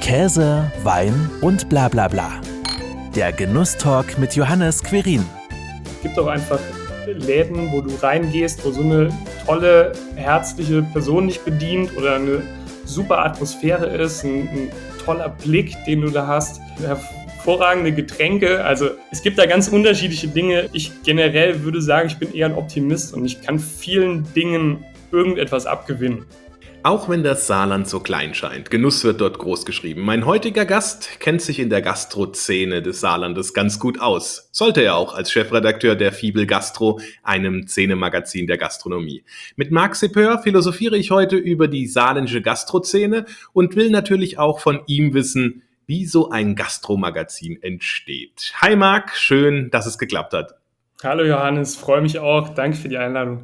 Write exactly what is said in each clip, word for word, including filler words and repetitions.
Käse, Wein und bla bla bla. Der Genusstalk mit Johannes Quirin. Es gibt auch einfach Läden, wo du reingehst, wo so eine tolle, herzliche Person dich bedient oder eine super Atmosphäre ist, ein, ein toller Blick, den du da hast, hervorragende Getränke. Also es gibt da ganz unterschiedliche Dinge. Ich generell würde sagen, ich bin eher ein Optimist und ich kann vielen Dingen irgendetwas abgewinnen. Auch wenn das Saarland so klein scheint, Genuss wird dort groß geschrieben. Mein heutiger Gast kennt sich in der Gastro-Szene des Saarlandes ganz gut aus. Sollte er auch als Chefredakteur der Fibel Gastro, einem Szenemagazin der Gastronomie. Mit Marc Sepeur philosophiere ich heute über die saarländische Gastro-Szene und will natürlich auch von ihm wissen, wie so ein Gastromagazin entsteht. Hi Marc, schön, dass es geklappt hat. Hallo Johannes, freue mich auch. Danke für die Einladung.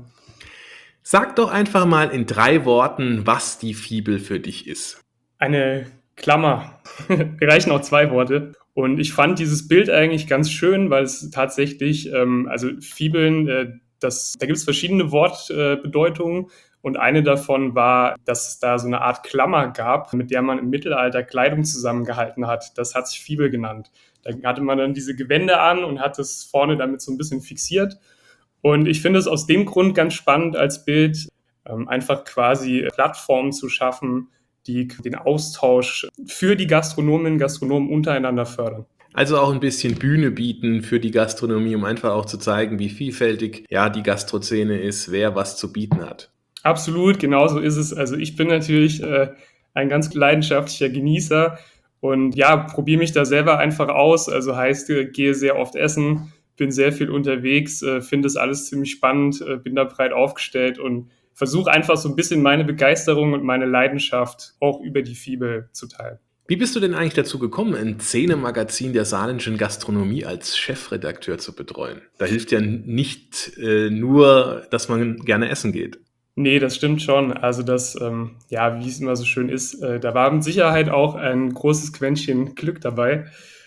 Sag doch einfach mal in drei Worten, was die Fibel für dich ist. Eine Klammer. Mir reichen auch zwei Worte. Und ich fand dieses Bild eigentlich ganz schön, weil es tatsächlich, ähm, also Fibeln, äh, das, da gibt es verschiedene Wortbedeutungen. Äh, und eine davon war, dass es da so eine Art Klammer gab, mit der man im Mittelalter Kleidung zusammengehalten hat. Das hat sich Fibel genannt. Da hatte man dann diese Gewände an und hat es vorne damit so ein bisschen fixiert. Und ich finde es aus dem Grund ganz spannend als Bild, ähm, einfach quasi Plattformen zu schaffen, die den Austausch für die Gastronominnen und Gastronomen untereinander fördern. Also auch ein bisschen Bühne bieten für die Gastronomie, um einfach auch zu zeigen, wie vielfältig ja die Gastrozene ist, wer was zu bieten hat. Absolut, genauso ist es. Also ich bin natürlich äh, ein ganz leidenschaftlicher Genießer und ja, probiere mich da selber einfach aus. Also heißt, äh, gehe sehr oft essen, bin sehr viel unterwegs, äh, finde es alles ziemlich spannend, äh, bin da breit aufgestellt und versuche einfach so ein bisschen meine Begeisterung und meine Leidenschaft auch über die Fibel zu teilen. Wie bist du denn eigentlich dazu gekommen, ein Szenemagazin der saarländischen Gastronomie als Chefredakteur zu betreuen? Da hilft ja nicht äh, nur, dass man gerne essen geht. Nee, das stimmt schon. Also das, ähm, ja, wie es immer so schön ist, äh, da war mit Sicherheit auch ein großes Quäntchen Glück dabei.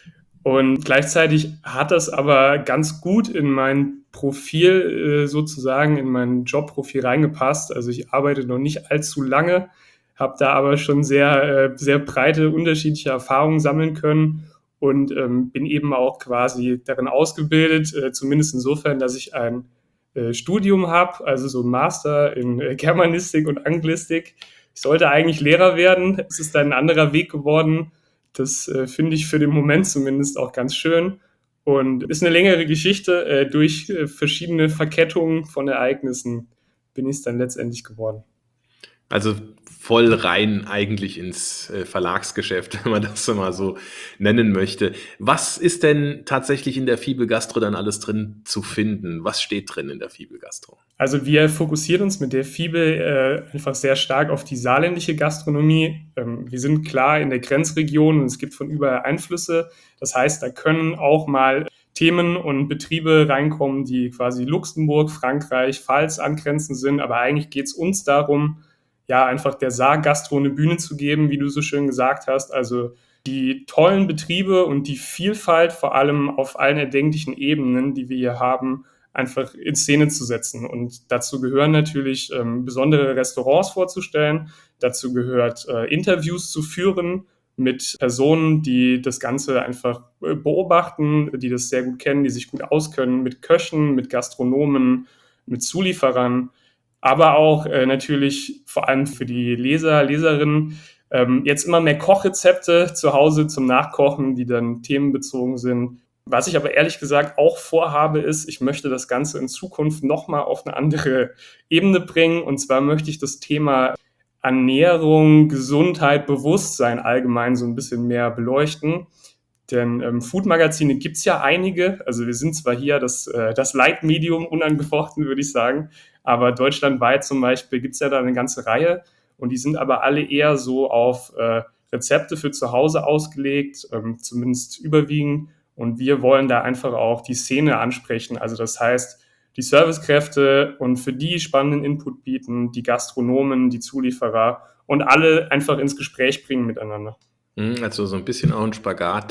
Und gleichzeitig hat das aber ganz gut in mein Profil äh, sozusagen, in mein Jobprofil reingepasst. Also ich arbeite noch nicht allzu lange, habe da aber schon sehr, äh, sehr breite, unterschiedliche Erfahrungen sammeln können und ähm, bin eben auch quasi darin ausgebildet, äh, zumindest insofern, dass ich ein äh, Studium habe, also so ein Master in äh, Germanistik und Anglistik. Ich sollte eigentlich Lehrer werden, es ist dann ein anderer Weg geworden. Das äh, finde ich für den Moment zumindest auch ganz schön und ist eine längere Geschichte. Äh, durch äh, verschiedene Verkettungen von Ereignissen bin ich es dann letztendlich geworden. Also voll rein eigentlich ins äh, Verlagsgeschäft, wenn man das so mal so nennen möchte. Was ist denn tatsächlich in der Fibel Gastro dann alles drin zu finden? Was steht drin in der Fibel Gastro? Also wir fokussieren uns mit der Fibel äh, einfach sehr stark auf die saarländische Gastronomie. Ähm, wir sind klar in der Grenzregion und es gibt von überall Einflüsse. Das heißt, da können auch mal Themen und Betriebe reinkommen, die quasi Luxemburg, Frankreich, Pfalz angrenzend sind. Aber eigentlich geht es uns darum, ja, einfach der Saargastro eine Bühne zu geben, wie du so schön gesagt hast. Also die tollen Betriebe und die Vielfalt, vor allem auf allen erdenklichen Ebenen, die wir hier haben, einfach in Szene zu setzen. Und dazu gehören natürlich ähm, besondere Restaurants vorzustellen. Dazu gehört äh, Interviews zu führen mit Personen, die das Ganze einfach äh, beobachten, die das sehr gut kennen, die sich gut auskennen, mit Köchen, mit Gastronomen, mit Zulieferern, aber auch äh, natürlich vor allem für die Leser, Leserinnen ähm, jetzt immer mehr Kochrezepte zu Hause zum Nachkochen, die dann themenbezogen sind. Was ich aber ehrlich gesagt auch vorhabe, ist, ich möchte das Ganze in Zukunft nochmal auf eine andere Ebene bringen. Und zwar möchte ich das Thema Ernährung, Gesundheit, Bewusstsein allgemein so ein bisschen mehr beleuchten. Denn ähm, Food-Magazine gibt es ja einige. Also wir sind zwar hier das, äh, das Leitmedium, unangefochten würde ich sagen, aber deutschlandweit zum Beispiel gibt es ja da eine ganze Reihe. Und die sind aber alle eher so auf äh, Rezepte für zu Hause ausgelegt, ähm, zumindest überwiegend. Und wir wollen da einfach auch die Szene ansprechen. Also das heißt, die Servicekräfte und für die spannenden Input bieten, die Gastronomen, die Zulieferer und alle einfach ins Gespräch bringen miteinander. Also so ein bisschen auch ein Spagat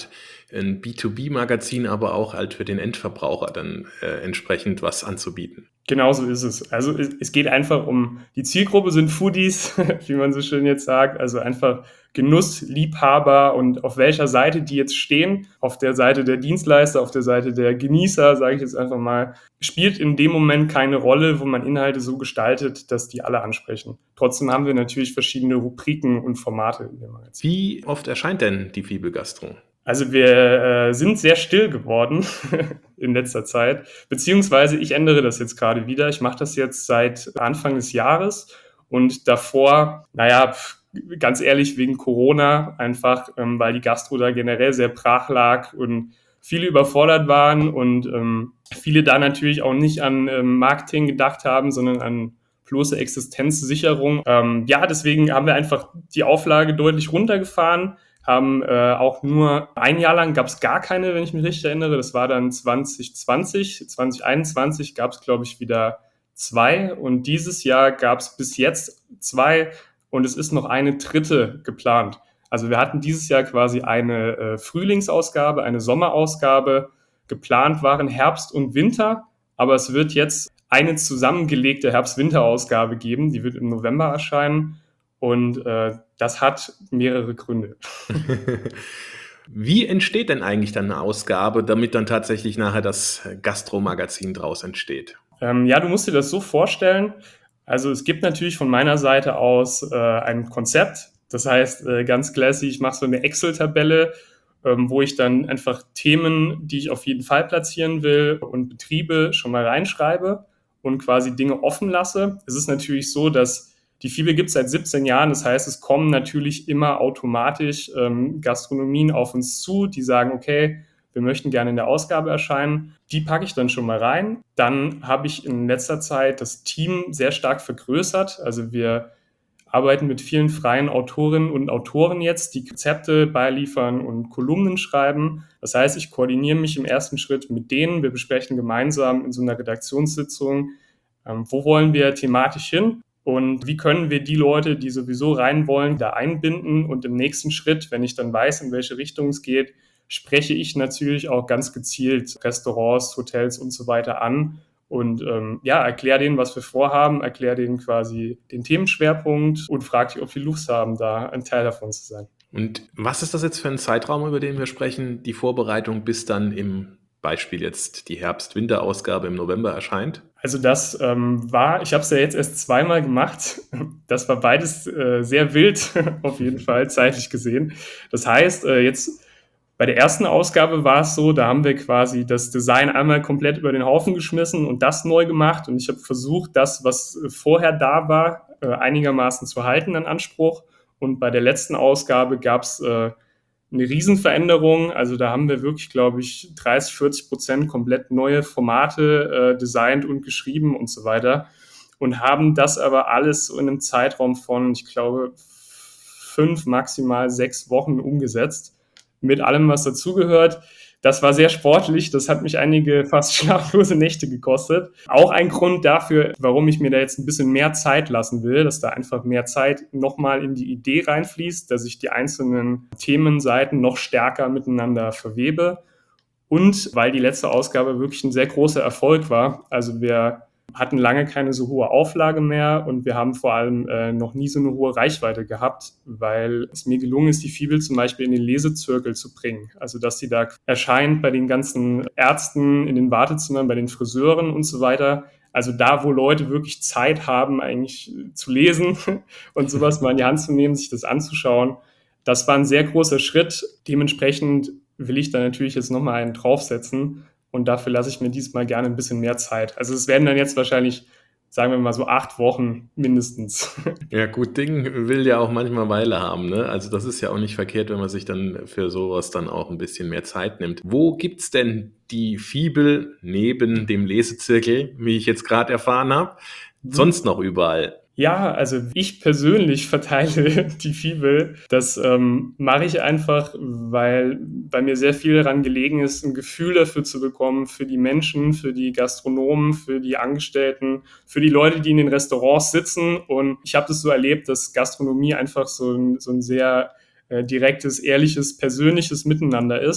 ein B zwei B-Magazin, aber auch halt für den Endverbraucher dann äh, entsprechend was anzubieten. Genau so ist es. Also es, es geht einfach um, die Zielgruppe sind Foodies, wie man so schön jetzt sagt, also einfach Genussliebhaber und auf welcher Seite die jetzt stehen, auf der Seite der Dienstleister, auf der Seite der Genießer, sage ich jetzt einfach mal, spielt in dem Moment keine Rolle, wo man Inhalte so gestaltet, dass die alle ansprechen. Trotzdem haben wir natürlich verschiedene Rubriken und Formate in dem Magazin. Wie oft erscheint denn die Fibel Gastro? Also wir äh, sind sehr still geworden in letzter Zeit, beziehungsweise ich ändere das jetzt gerade wieder. Ich mache das jetzt seit Anfang des Jahres und davor, naja, ganz ehrlich, wegen Corona einfach, ähm, weil die Gastro da generell sehr brach lag und viele überfordert waren und ähm, viele da natürlich auch nicht an ähm, Marketing gedacht haben, sondern an bloße Existenzsicherung. Ähm, ja, deswegen haben wir einfach die Auflage deutlich runtergefahren, haben äh, auch nur ein Jahr lang gab es gar keine, wenn ich mich richtig erinnere. Das war dann zwanzig zwanzig. zwanzig einundzwanzig gab es, glaube ich, wieder zwei. Und dieses Jahr gab es bis jetzt zwei und es ist noch eine dritte geplant. Also wir hatten dieses Jahr quasi eine äh, Frühlingsausgabe, eine Sommerausgabe. Geplant waren Herbst und Winter, aber es wird jetzt eine zusammengelegte Herbst-Winter-Ausgabe geben. Die wird im November erscheinen. Und äh, das hat mehrere Gründe. Wie entsteht denn eigentlich dann eine Ausgabe, damit dann tatsächlich nachher das Gastro-Magazin draus entsteht? Ähm, ja, du musst dir das so vorstellen. Also es gibt natürlich von meiner Seite aus äh, ein Konzept. Das heißt, äh, ganz klassisch, ich mache so eine Excel-Tabelle, ähm, wo ich dann einfach Themen, die ich auf jeden Fall platzieren will und Betriebe schon mal reinschreibe und quasi Dinge offen lasse. Es ist natürlich so, dass die Fibel gibt es seit siebzehn Jahren, das heißt, es kommen natürlich immer automatisch ähm, Gastronomien auf uns zu, die sagen, okay, wir möchten gerne in der Ausgabe erscheinen. Die packe ich dann schon mal rein. Dann habe ich in letzter Zeit das Team sehr stark vergrößert. Also wir arbeiten mit vielen freien Autorinnen und Autoren jetzt, die Konzepte beiliefern und Kolumnen schreiben. Das heißt, ich koordiniere mich im ersten Schritt mit denen. Wir besprechen gemeinsam in so einer Redaktionssitzung, ähm, wo wollen wir thematisch hin? Und wie können wir die Leute, die sowieso rein wollen, da einbinden? Und im nächsten Schritt, wenn ich dann weiß, in welche Richtung es geht, spreche ich natürlich auch ganz gezielt Restaurants, Hotels und so weiter an und ähm, ja, erkläre denen, was wir vorhaben, erkläre denen quasi den Themenschwerpunkt und frage die, ob die Lust haben, da ein Teil davon zu sein. Und was ist das jetzt für ein Zeitraum, über den wir sprechen, die Vorbereitung, bis dann im Beispiel jetzt die Herbst-Winter-Ausgabe im November erscheint? Also das ähm, war, ich habe es ja jetzt erst zweimal gemacht. Das war beides äh, sehr wild, auf jeden Fall, zeitlich gesehen. Das heißt, äh, jetzt bei der ersten Ausgabe war es so, da haben wir quasi das Design einmal komplett über den Haufen geschmissen und das neu gemacht. Und ich habe versucht, das, was vorher da war, äh, einigermaßen zu halten an Anspruch. Und bei der letzten Ausgabe gab es äh, eine Riesenveränderung. Also da haben wir wirklich, glaube ich, dreißig, vierzig Prozent komplett neue Formate äh, designt und geschrieben und so weiter. Und haben das aber alles so in einem Zeitraum von, ich glaube, fünf, maximal sechs Wochen umgesetzt. Mit allem, was dazugehört. Das war sehr sportlich. Das hat mich einige fast schlaflose Nächte gekostet. Auch ein Grund dafür, warum ich mir da jetzt ein bisschen mehr Zeit lassen will, dass da einfach mehr Zeit nochmal in die Idee reinfließt, dass ich die einzelnen Themenseiten noch stärker miteinander verwebe. Und weil die letzte Ausgabe wirklich ein sehr großer Erfolg war. Also wir hatten lange keine so hohe Auflage mehr und wir haben vor allem äh, noch nie so eine hohe Reichweite gehabt, weil es mir gelungen ist, die Fibel zum Beispiel in den Lesezirkel zu bringen. Also dass sie da erscheint bei den ganzen Ärzten, in den Wartezimmern, bei den Friseuren und so weiter. Also da, wo Leute wirklich Zeit haben, eigentlich zu lesen und sowas mal in die Hand zu nehmen, sich das anzuschauen. Das war ein sehr großer Schritt. Dementsprechend will ich da natürlich jetzt nochmal einen draufsetzen. Und dafür lasse ich mir diesmal gerne ein bisschen mehr Zeit. Also es werden dann jetzt wahrscheinlich, sagen wir mal so acht Wochen mindestens. Ja, gut Ding will ja auch manchmal Weile haben, ne? Also das ist ja auch nicht verkehrt, wenn man sich dann für sowas dann auch ein bisschen mehr Zeit nimmt. Wo gibt's denn die Fibel neben dem Lesezirkel, wie ich jetzt gerade erfahren habe, sonst noch überall? Ja, also ich persönlich verteile die Fibel. Das ähm, mache ich einfach, weil bei mir sehr viel daran gelegen ist, ein Gefühl dafür zu bekommen, für die Menschen, für die Gastronomen, für die Angestellten, für die Leute, die in den Restaurants sitzen. Und ich habe das so erlebt, dass Gastronomie einfach so ein, so ein sehr äh, direktes, ehrliches, persönliches Miteinander ist.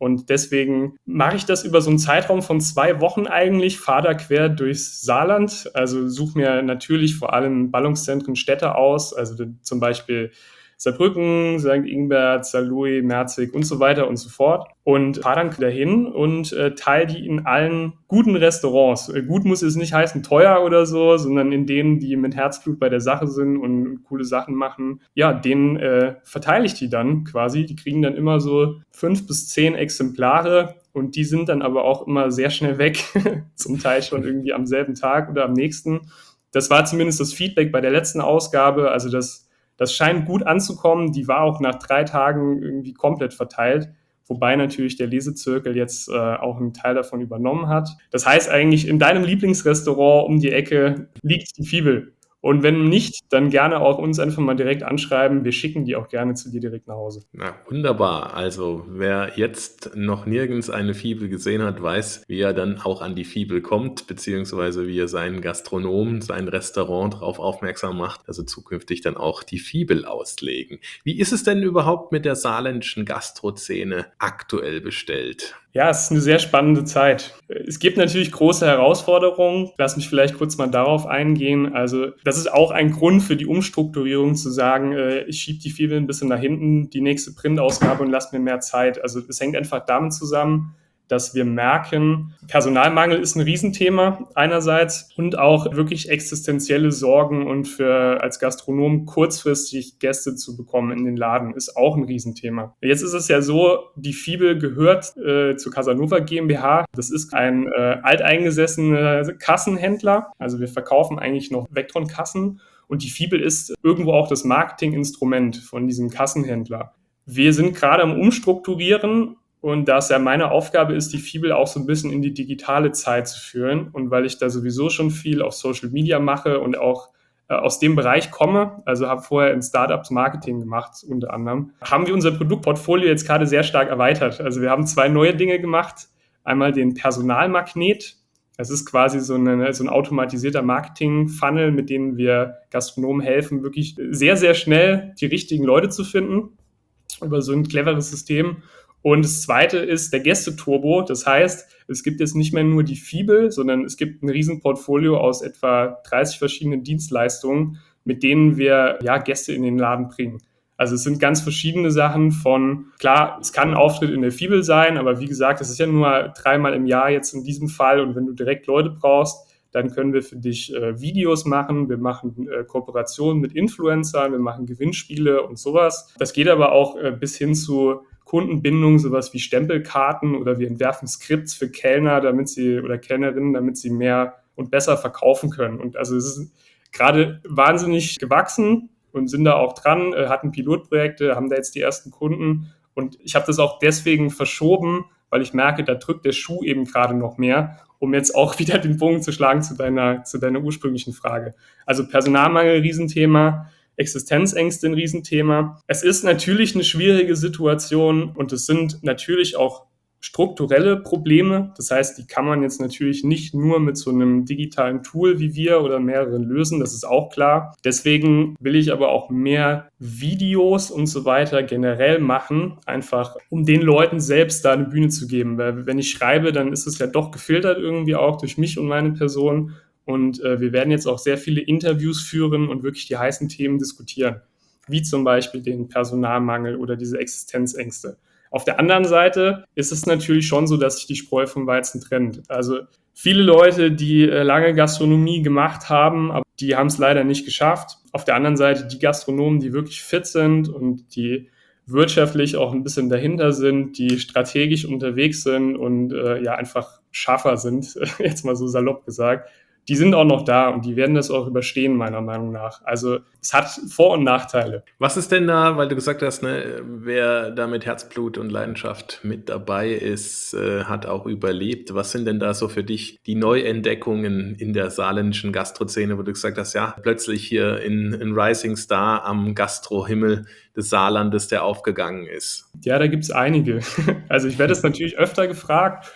Und deswegen mache ich das über so einen Zeitraum von zwei Wochen eigentlich, fahre da quer durchs Saarland, also suche mir natürlich vor allem Ballungszentren, Städte aus, also zum Beispiel Saarbrücken, Sankt Ingbert, Saarlouis, Merzig und so weiter und so fort. Und fahre dann dahin und äh, teile die in allen guten Restaurants. Äh, gut muss es nicht heißen teuer oder so, sondern in denen, die mit Herzblut bei der Sache sind und coole Sachen machen. Ja, denen äh, verteile ich die dann quasi. Die kriegen dann immer so fünf bis zehn Exemplare und die sind dann aber auch immer sehr schnell weg. Zum Teil schon irgendwie am selben Tag oder am nächsten. Das war zumindest das Feedback bei der letzten Ausgabe. Also das Das scheint gut anzukommen. Die war auch nach drei Tagen irgendwie komplett verteilt, wobei natürlich der Lesezirkel jetzt äh, auch einen Teil davon übernommen hat. Das heißt eigentlich, in deinem Lieblingsrestaurant um die Ecke liegt die Fibel. Und wenn nicht, dann gerne auch uns einfach mal direkt anschreiben. Wir schicken die auch gerne zu dir direkt nach Hause. Na, wunderbar. Also wer jetzt noch nirgends eine Fibel gesehen hat, weiß, wie er dann auch an die Fibel kommt, beziehungsweise wie er seinen Gastronomen, sein Restaurant darauf aufmerksam macht, dass sie zukünftig dann auch die Fibel auslegen. Wie ist es denn überhaupt mit der saarländischen Gastrozene aktuell bestellt? Ja, es ist eine sehr spannende Zeit. Es gibt natürlich große Herausforderungen. Lass mich vielleicht kurz mal darauf eingehen. Also das ist auch ein Grund für die Umstrukturierung, zu sagen, äh, ich schiebe die Fibel ein bisschen nach hinten, die nächste Printausgabe und lass mir mehr Zeit. Also es hängt einfach damit zusammen, dass wir merken, Personalmangel ist ein Riesenthema einerseits und auch wirklich existenzielle Sorgen und für als Gastronom kurzfristig Gäste zu bekommen in den Laden ist auch ein Riesenthema. Jetzt ist es ja so, die Fibel gehört äh, zur Casanova GmbH. Das ist ein äh, alteingesessener Kassenhändler. Also wir verkaufen eigentlich noch Vectron-Kassen und die Fibel ist irgendwo auch das Marketinginstrument von diesem Kassenhändler. Wir sind gerade am Umstrukturieren. Und da es ja meine Aufgabe ist, die Fibel auch so ein bisschen in die digitale Zeit zu führen und weil ich da sowieso schon viel auf Social Media mache und auch äh, aus dem Bereich komme, also habe vorher in Startups Marketing gemacht unter anderem, haben wir unser Produktportfolio jetzt gerade sehr stark erweitert. Also wir haben zwei neue Dinge gemacht. Einmal den Personalmagnet. Das ist quasi so, eine, so ein automatisierter Marketing-Funnel, mit dem wir Gastronomen helfen, wirklich sehr, sehr schnell die richtigen Leute zu finden über so ein cleveres System. Und das zweite ist der Gästeturbo. Das heißt, es gibt jetzt nicht mehr nur die Fibel, sondern es gibt ein Riesenportfolio aus etwa dreißig verschiedenen Dienstleistungen, mit denen wir ja Gäste in den Laden bringen. Also es sind ganz verschiedene Sachen von, klar, es kann ein Auftritt in der Fibel sein, aber wie gesagt, es ist ja nur dreimal im Jahr jetzt in diesem Fall. Und wenn du direkt Leute brauchst, dann können wir für dich äh, Videos machen, wir machen äh, Kooperationen mit Influencern, wir machen Gewinnspiele und sowas. Das geht aber auch äh, bis hin zu Kundenbindung, sowas wie Stempelkarten oder wir entwerfen Skripts für Kellner, damit sie oder Kellnerinnen, damit sie mehr und besser verkaufen können. Und also es ist gerade wahnsinnig gewachsen und sind da auch dran, äh, hatten Pilotprojekte, haben da jetzt die ersten Kunden und ich habe das auch deswegen verschoben, weil ich merke, da drückt der Schuh eben gerade noch mehr, um jetzt auch wieder den Bogen zu schlagen zu deiner, zu deiner ursprünglichen Frage. Also Personalmangel, Riesenthema, Existenzängste ein Riesenthema. Es ist natürlich eine schwierige Situation und es sind natürlich auch strukturelle Probleme. Das heißt, die kann man jetzt natürlich nicht nur mit so einem digitalen Tool wie wir oder mehreren lösen, das ist auch klar. Deswegen will ich aber auch mehr Videos und so weiter generell machen, einfach um den Leuten selbst da eine Bühne zu geben. Weil wenn ich schreibe, dann ist es ja doch gefiltert irgendwie auch durch mich und meine Person. Und äh, wir werden jetzt auch sehr viele Interviews führen und wirklich die heißen Themen diskutieren, wie zum Beispiel den Personalmangel oder diese Existenzängste. Auf der anderen Seite ist es natürlich schon so, dass sich die Spreu vom Weizen trennt. Also viele Leute, die äh, lange Gastronomie gemacht haben, aber die haben es leider nicht geschafft. Auf der anderen Seite die Gastronomen, die wirklich fit sind und die wirtschaftlich auch ein bisschen dahinter sind, die strategisch unterwegs sind und äh, ja einfach scharfer sind, jetzt mal so salopp gesagt. Die sind auch noch da und die werden das auch überstehen, meiner Meinung nach. Also es hat Vor- und Nachteile. Was ist denn da, weil du gesagt hast, ne, wer da mit Herzblut und Leidenschaft mit dabei ist, äh, hat auch überlebt. Was sind denn da so für dich die Neuentdeckungen in der saarländischen Gastrozene, wo du gesagt hast, ja, plötzlich hier in, in Rising Star am Gastrohimmel des Saarlandes, der aufgegangen ist? Ja, da gibt es einige. Also ich werde es natürlich öfter gefragt.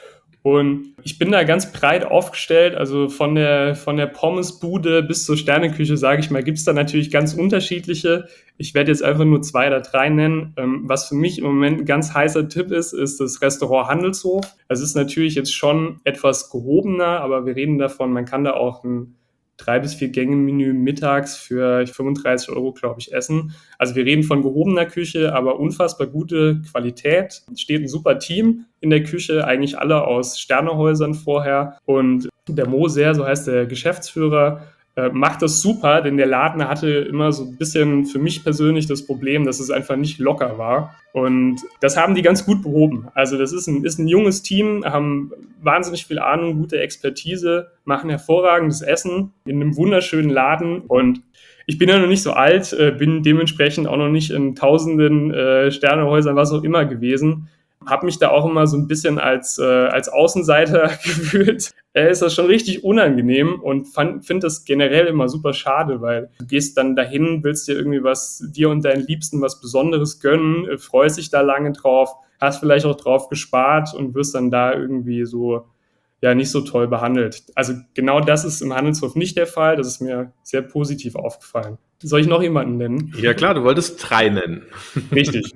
Und ich bin da ganz breit aufgestellt, also von der, von der Pommesbude bis zur Sterneküche, sage ich mal, gibt es da natürlich ganz unterschiedliche. Ich werde jetzt einfach nur zwei oder drei nennen. Ähm, was für mich im Moment ein ganz heißer Tipp ist, ist das Restaurant Handelshof. Es ist natürlich jetzt schon etwas gehobener, aber wir reden davon, man kann da auch ein drei bis vier Gänge-Menü mittags für fünfunddreißig Euro, glaube ich, essen. Also wir reden von gehobener Küche, aber unfassbar gute Qualität. Es steht ein super Team in der Küche, eigentlich alle aus Sternehäusern vorher. Und der Moser, so heißt der Geschäftsführer, äh, macht das super, denn der Laden hatte immer so ein bisschen für mich persönlich das Problem, dass es einfach nicht locker war. Und das haben die ganz gut behoben. Also das ist ein, ist ein junges Team, haben wahnsinnig viel Ahnung, gute Expertise, machen hervorragendes Essen in einem wunderschönen Laden. Und ich bin ja noch nicht so alt, äh, bin dementsprechend auch noch nicht in tausenden äh, Sternehäusern, was auch immer gewesen. Habe mich da auch immer so ein bisschen als, äh, als Außenseiter gefühlt. Äh, ist das schon richtig unangenehm und finde das generell immer super schade, weil du gehst dann dahin, willst dir irgendwie was, dir und deinen Liebsten was Besonderes gönnen, äh, freust dich da lange drauf, hast vielleicht auch drauf gespart und wirst dann da irgendwie so, ja, nicht so toll behandelt. Also genau das ist im Handelshof nicht der Fall. Das ist mir sehr positiv aufgefallen. Soll ich noch jemanden nennen? Ja klar, du wolltest drei nennen. Richtig.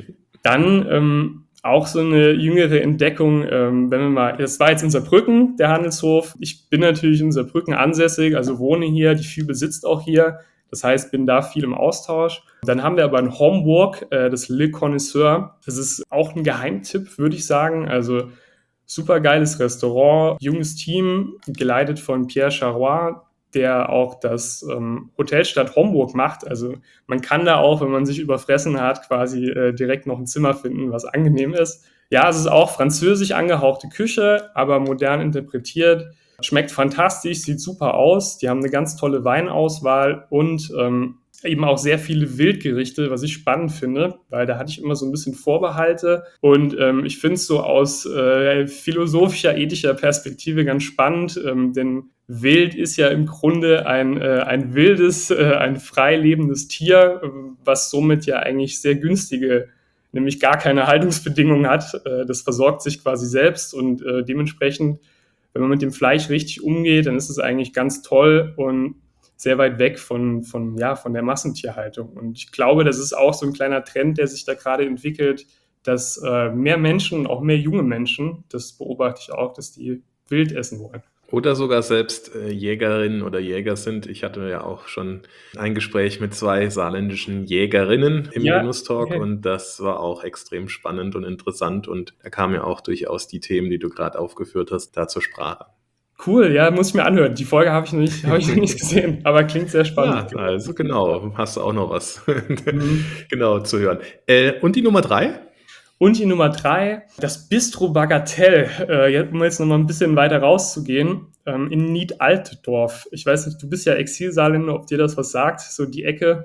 Dann ähm, auch so eine jüngere Entdeckung, ähm, wenn wir mal, das war jetzt in Saarbrücken, der Handelshof. Ich bin natürlich in Saarbrücken ansässig, also wohne hier, die Fibel sitzt auch hier. Das heißt, bin da viel im Austausch. Dann haben wir aber in Homburg äh, das Le Connoisseur. Das ist auch ein Geheimtipp, würde ich sagen. Also super geiles Restaurant, junges Team, geleitet von Pierre Charrois, der auch das ähm, Hotelstadt Homburg macht. Also man kann da auch, wenn man sich überfressen hat, quasi äh, direkt noch ein Zimmer finden, was angenehm ist. Ja, es ist auch französisch angehauchte Küche, aber modern interpretiert. Schmeckt fantastisch, sieht super aus. Die haben eine ganz tolle Weinauswahl und ähm, eben auch sehr viele Wildgerichte, was ich spannend finde, weil da hatte ich immer so ein bisschen Vorbehalte und ähm, ich finde es so aus äh, philosophischer, ethischer Perspektive ganz spannend, ähm, denn Wild ist ja im Grunde ein, äh, ein wildes, äh, ein frei lebendes Tier, was somit ja eigentlich sehr günstige, nämlich gar keine Haltungsbedingungen hat. Äh, das versorgt sich quasi selbst und äh, dementsprechend, wenn man mit dem Fleisch richtig umgeht, dann ist es eigentlich ganz toll und sehr weit weg von, von, ja, von der Massentierhaltung. Und ich glaube, das ist auch so ein kleiner Trend, der sich da gerade entwickelt, dass äh, mehr Menschen, auch mehr junge Menschen, das beobachte ich auch, dass die wild essen wollen. Oder sogar selbst äh, Jägerinnen oder Jäger sind. Ich hatte ja auch schon ein Gespräch mit zwei saarländischen Jägerinnen im Ja, Genusstalk okay. und das war auch extrem spannend und interessant und da kamen ja auch durchaus die Themen, die du gerade aufgeführt hast, da zur Sprache. Cool, ja, muss ich mir anhören. Die Folge habe ich noch nicht, habe ich noch nicht gesehen, aber klingt sehr spannend. Ja, also genau, hast du auch noch was Mhm. genau zu hören. Äh, und die Nummer drei? Und die Nummer drei, das Bistro Bagatelle, äh, um jetzt nochmal ein bisschen weiter rauszugehen, ähm, in Nied-Altdorf. Ich weiß nicht, du bist ja Exilsaarländer, ob dir das was sagt, so die Ecke.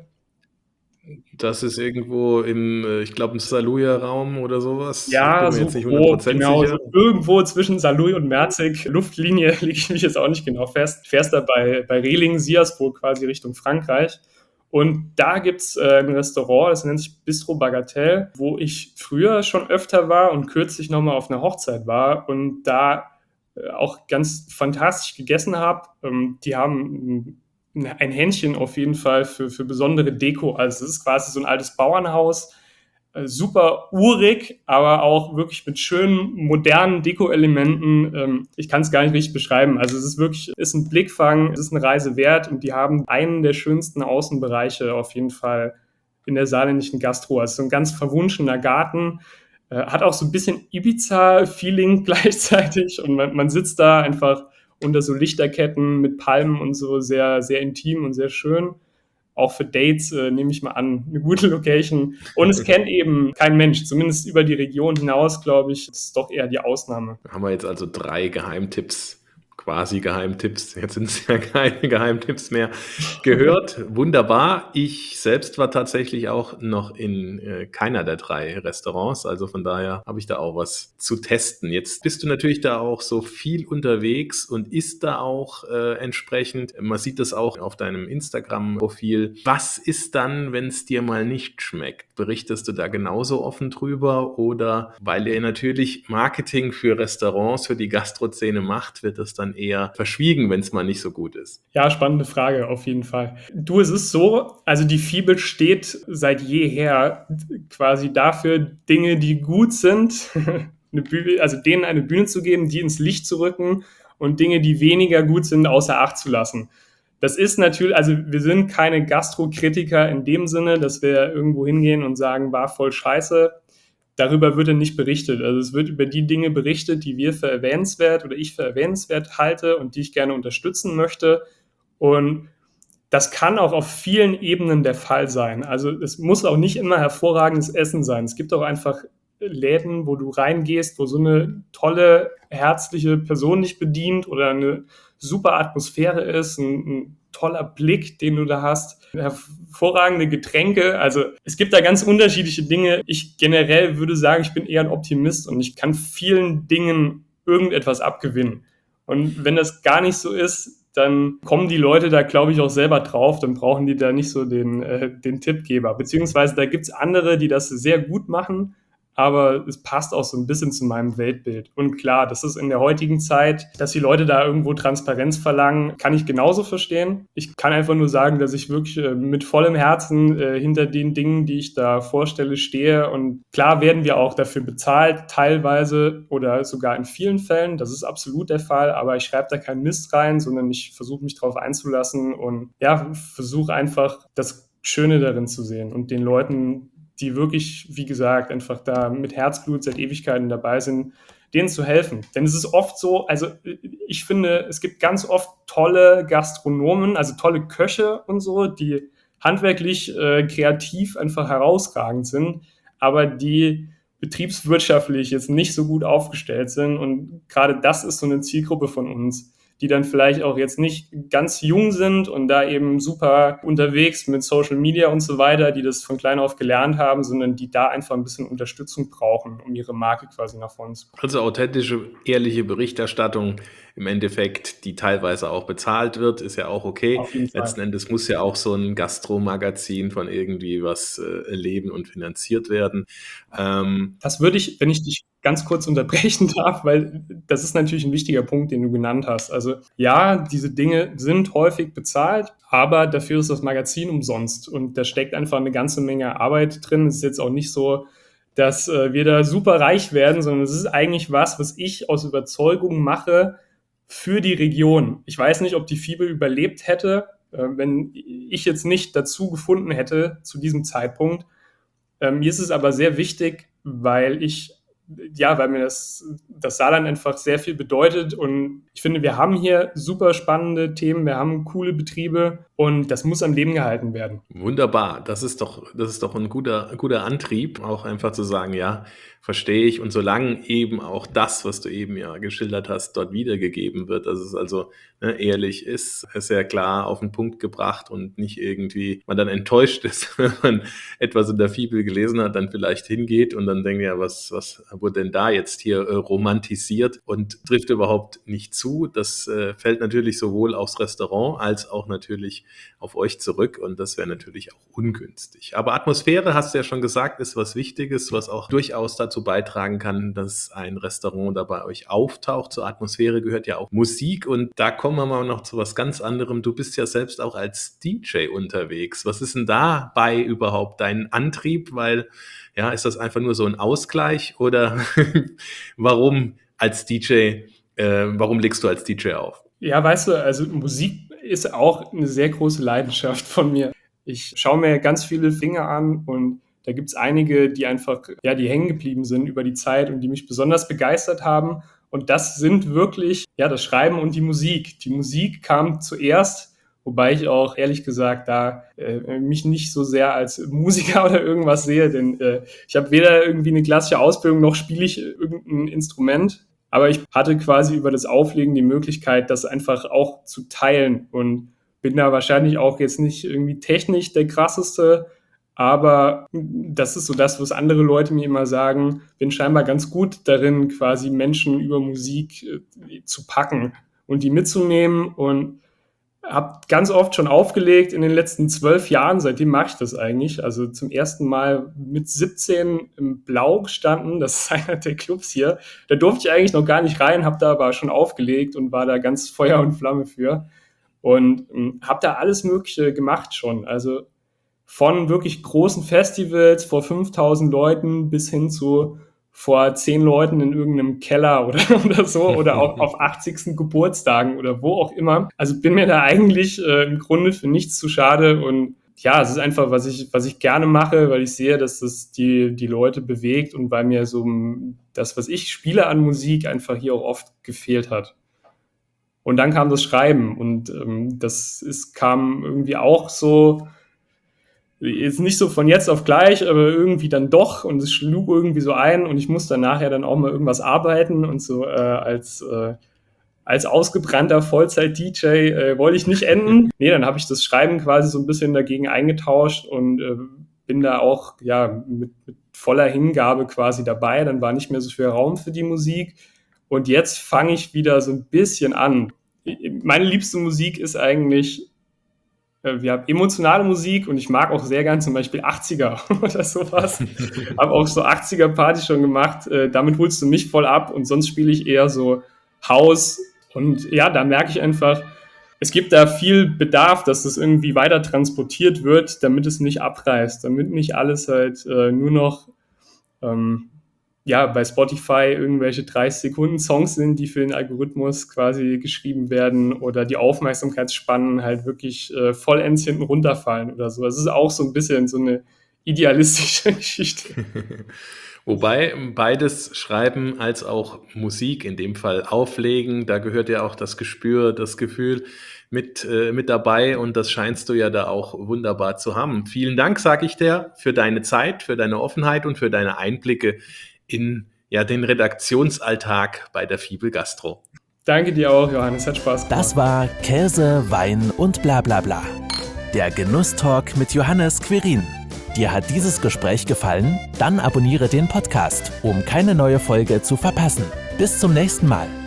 Das ist irgendwo im, äh, ich glaube, im Saarlouer-Raum oder sowas. Ja, ich bin mir so jetzt nicht grob, hundert Prozent genau, sicher. so irgendwo zwischen Saarlouis und Merzig, Luftlinie, lege ich mich jetzt auch nicht genau fest. Fährst da bei, bei Rehlingen, Siersburg quasi Richtung Frankreich. Und da gibt's äh, ein Restaurant, das nennt sich Bistro Bagatelle, wo ich früher schon öfter war und kürzlich nochmal auf einer Hochzeit war und da äh, auch ganz fantastisch gegessen habe. Ähm, die haben ein, ein Händchen auf jeden Fall für, für besondere Deko. Also es ist quasi so ein altes Bauernhaus, äh, super urig, aber auch wirklich mit schönen, modernen Deko-Elementen. Ähm, ich kann es gar nicht richtig beschreiben. Also es ist wirklich, ist ein Blickfang, es ist eine Reise wert und die haben einen der schönsten Außenbereiche auf jeden Fall in der saarländischen Gastro. Also so ein ganz verwunschener Garten, äh, hat auch so ein bisschen Ibiza-Feeling gleichzeitig und man, man sitzt da einfach unter so Lichterketten mit Palmen und so, sehr, sehr intim und sehr schön. Auch für Dates äh, nehme ich mal an, eine gute Location. Und es kennt eben kein Mensch, zumindest über die Region hinaus, glaube ich, das ist doch eher die Ausnahme. Haben wir jetzt also drei Geheimtipps quasi Geheimtipps, jetzt sind es ja keine Geheimtipps mehr, gehört. Wunderbar. Ich selbst war tatsächlich auch noch in äh, keiner der drei Restaurants, also von daher habe ich da auch was zu testen. Jetzt bist du natürlich da auch so viel unterwegs und isst da auch äh, entsprechend. Man sieht das auch auf deinem Instagram-Profil. Was ist dann, wenn es dir mal nicht schmeckt? Berichtest du da genauso offen drüber oder weil ihr natürlich Marketing für Restaurants, für die Gastrozene macht, wird das dann eher verschwiegen, wenn es mal nicht so gut ist? Ja, spannende Frage, auf jeden Fall. Du, es ist so, also die Fibel steht seit jeher quasi dafür, Dinge, die gut sind, eine Bühne, also denen eine Bühne zu geben, die ins Licht zu rücken und Dinge, die weniger gut sind, außer Acht zu lassen. Das ist natürlich, also wir sind keine Gastrokritiker in dem Sinne, dass wir irgendwo hingehen und sagen, war voll scheiße. Darüber wird dann nicht berichtet. Also es wird über die Dinge berichtet, die wir für erwähnenswert oder ich für erwähnenswert halte und die ich gerne unterstützen möchte. Und das kann auch auf vielen Ebenen der Fall sein. Also es muss auch nicht immer hervorragendes Essen sein. Es gibt auch einfach Läden, wo du reingehst, wo so eine tolle, herzliche Person dich bedient oder eine super Atmosphäre ist, ein, ein toller Blick, den du da hast, hervorragende Getränke. Also es gibt da ganz unterschiedliche Dinge. Ich generell würde sagen, ich bin eher ein Optimist und ich kann vielen Dingen irgendetwas abgewinnen. Und wenn das gar nicht so ist, dann kommen die Leute da, glaube ich, auch selber drauf. Dann brauchen die da nicht so den, äh, den Tippgeber. Beziehungsweise da gibt es andere, die das sehr gut machen, aber es passt auch so ein bisschen zu meinem Weltbild. Und klar, das ist in der heutigen Zeit, dass die Leute da irgendwo Transparenz verlangen, kann ich genauso verstehen. Ich kann einfach nur sagen, dass ich wirklich äh, mit vollem Herzen äh, hinter den Dingen, die ich da vorstelle, stehe. Und klar werden wir auch dafür bezahlt, teilweise oder sogar in vielen Fällen. Das ist absolut der Fall, aber ich schreibe da keinen Mist rein, sondern ich versuche mich darauf einzulassen und ja, versuche einfach das Schöne darin zu sehen und den Leuten, die wirklich, wie gesagt, einfach da mit Herzblut seit Ewigkeiten dabei sind, denen zu helfen. Denn es ist oft so, also ich finde, es gibt ganz oft tolle Gastronomen, also tolle Köche und so, die handwerklich, äh, kreativ einfach herausragend sind, aber die betriebswirtschaftlich jetzt nicht so gut aufgestellt sind. Und gerade das ist so eine Zielgruppe von uns, die dann vielleicht auch jetzt nicht ganz jung sind und da eben super unterwegs mit Social Media und so weiter, die das von klein auf gelernt haben, sondern die da einfach ein bisschen Unterstützung brauchen, um ihre Marke quasi nach vorne zu bringen. Also authentische, ehrliche Berichterstattung im Endeffekt, die teilweise auch bezahlt wird, ist ja auch okay. Auf jeden Fall. Letzten Endes muss ja auch so ein Gastromagazin von irgendwie was äh, leben und finanziert werden. Ähm, Das würde ich, wenn ich dich ganz kurz unterbrechen darf, weil das ist natürlich ein wichtiger Punkt, den du genannt hast. Also ja, diese Dinge sind häufig bezahlt, aber dafür ist das Magazin umsonst und da steckt einfach eine ganze Menge Arbeit drin. Es ist jetzt auch nicht so, dass äh, wir da super reich werden, sondern es ist eigentlich was, was ich aus Überzeugung mache für die Region. Ich weiß nicht, ob die Fibel überlebt hätte, äh, wenn ich jetzt nicht dazu gefunden hätte zu diesem Zeitpunkt. Äh, mir ist es aber sehr wichtig, weil ich ja, weil mir das, das Saarland einfach sehr viel bedeutet und ich finde, wir haben hier super spannende Themen, wir haben coole Betriebe und das muss am Leben gehalten werden. Wunderbar, das ist doch, das ist doch ein guter, guter Antrieb, auch einfach zu sagen, ja, verstehe ich. Und solange eben auch das, was du eben ja geschildert hast, dort wiedergegeben wird, dass es also ne, ehrlich ist, sehr klar auf den Punkt gebracht und nicht irgendwie man dann enttäuscht ist, wenn man etwas in der Fibel gelesen hat, dann vielleicht hingeht und dann denkt, ja, was, was wurde denn da jetzt hier äh, romantisiert und trifft überhaupt nicht zu. Das äh, fällt natürlich sowohl aufs Restaurant als auch natürlich auf euch zurück und das wäre natürlich auch ungünstig. Aber Atmosphäre, hast du ja schon gesagt, ist was Wichtiges, was auch durchaus dazu beitragen kann, dass ein Restaurant da bei euch auftaucht. Zur Atmosphäre gehört ja auch Musik und da kommen wir mal noch zu was ganz anderem. Du bist ja selbst auch als D J unterwegs. Was ist denn dabei überhaupt dein Antrieb? Weil, ja, ist das einfach nur so ein Ausgleich oder warum als D J, äh, warum legst du als D J auf? Ja, weißt du, also Musik ist auch eine sehr große Leidenschaft von mir. Ich schaue mir ganz viele Dinge an und da gibt es einige, die einfach, ja, die hängen geblieben sind über die Zeit und die mich besonders begeistert haben. Und das sind wirklich, ja, das Schreiben und die Musik. Die Musik kam zuerst, wobei ich auch ehrlich gesagt da äh, mich nicht so sehr als Musiker oder irgendwas sehe, denn äh, ich habe weder irgendwie eine klassische Ausbildung noch spiele ich irgendein Instrument. Aber ich hatte quasi über das Auflegen die Möglichkeit, das einfach auch zu teilen und bin da wahrscheinlich auch jetzt nicht irgendwie technisch der krasseste, aber das ist so das, was andere Leute mir immer sagen, bin scheinbar ganz gut darin, quasi Menschen über Musik äh, zu packen und die mitzunehmen und habe ganz oft schon aufgelegt in den letzten zwölf Jahren, seitdem mache ich das eigentlich. Also zum ersten Mal mit siebzehn im Blau gestanden, das ist einer der Clubs hier. Da durfte ich eigentlich noch gar nicht rein, habe da aber schon aufgelegt und war da ganz Feuer und Flamme für. Und ähm, habe da alles Mögliche gemacht schon. Also von wirklich großen Festivals vor fünftausend Leuten bis hin zu vor zehn Leuten in irgendeinem Keller oder, oder so oder auch auf achtzigsten Geburtstagen oder wo auch immer. Also bin mir da eigentlich äh, im Grunde für nichts zu schade und ja, es ist einfach, was ich, was ich gerne mache, weil ich sehe, dass das die, die Leute bewegt und weil mir so das, was ich spiele an Musik, einfach hier auch oft gefehlt hat. Und dann kam das Schreiben und ähm, das ist, kam irgendwie auch so, jetzt nicht so von jetzt auf gleich, aber irgendwie dann doch und es schlug irgendwie so ein und ich musste dann nachher dann auch mal irgendwas arbeiten und so äh, als, äh, als ausgebrannter Vollzeit-D J äh, wollte ich nicht enden. Nee, dann habe ich das Schreiben quasi so ein bisschen dagegen eingetauscht und äh, bin da auch ja mit, mit voller Hingabe quasi dabei. Dann war nicht mehr so viel Raum für die Musik und jetzt fange ich wieder so ein bisschen an. Meine liebste Musik ist eigentlich wir haben emotionale Musik und ich mag auch sehr gern zum Beispiel achtziger oder sowas. Habe auch so achtziger-Party schon gemacht. Äh, damit holst du mich voll ab und sonst spiele ich eher so House. Und ja, da merke ich einfach, es gibt da viel Bedarf, dass das irgendwie weiter transportiert wird, damit es nicht abreißt, damit nicht alles halt äh, nur noch ähm, ja, bei Spotify irgendwelche dreißig Sekunden Songs sind, die für den Algorithmus quasi geschrieben werden oder die Aufmerksamkeitsspannen halt wirklich äh, vollends hinten runterfallen oder so. Das ist auch so ein bisschen so eine idealistische Geschichte. Wobei beides Schreiben als auch Musik, in dem Fall Auflegen, da gehört ja auch das Gespür, das Gefühl mit, äh, mit dabei und das scheinst du ja da auch wunderbar zu haben. Vielen Dank, sage ich dir, für deine Zeit, für deine Offenheit und für deine Einblicke in ja, den Redaktionsalltag bei der Fibel Gastro. Danke dir auch, Johannes, hat Spaß gemacht. Das war Käse, Wein und bla bla bla. Der Genusstalk mit Johannes Quirin. Dir hat dieses Gespräch gefallen? Dann abonniere den Podcast, um keine neue Folge zu verpassen. Bis zum nächsten Mal.